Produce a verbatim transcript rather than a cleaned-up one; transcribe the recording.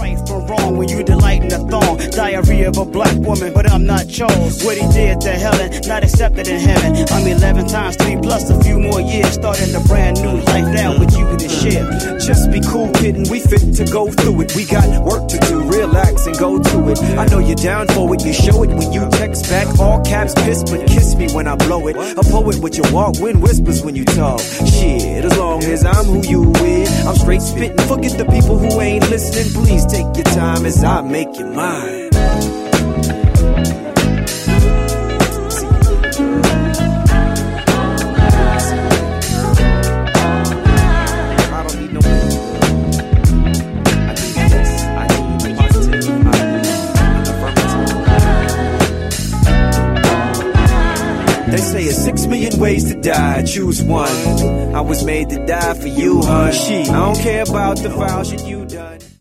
right from wrong when you delight in the thong. Diarrhea of a black woman, but I'm not chose. What he did to Helen, not accepted in heaven. I'm eleven times three plus a few more years, starting a brand new life now with you to share. Just be cool, kidding, we fit to go through it. We got work to do, relax and go to it. I know you're down for it, you show it when you text back. All caps piss, but kiss me when I blow it. A poet with your walk, wind whispers when you talk. Shit, as long as I'm who you with, I'm straight spitting. Forget the people who ain't listening. Please take your time as I make you mine. They say it's six million ways to die, choose one. I was made to die for you, huh? She, I don't care about the foul shit you done.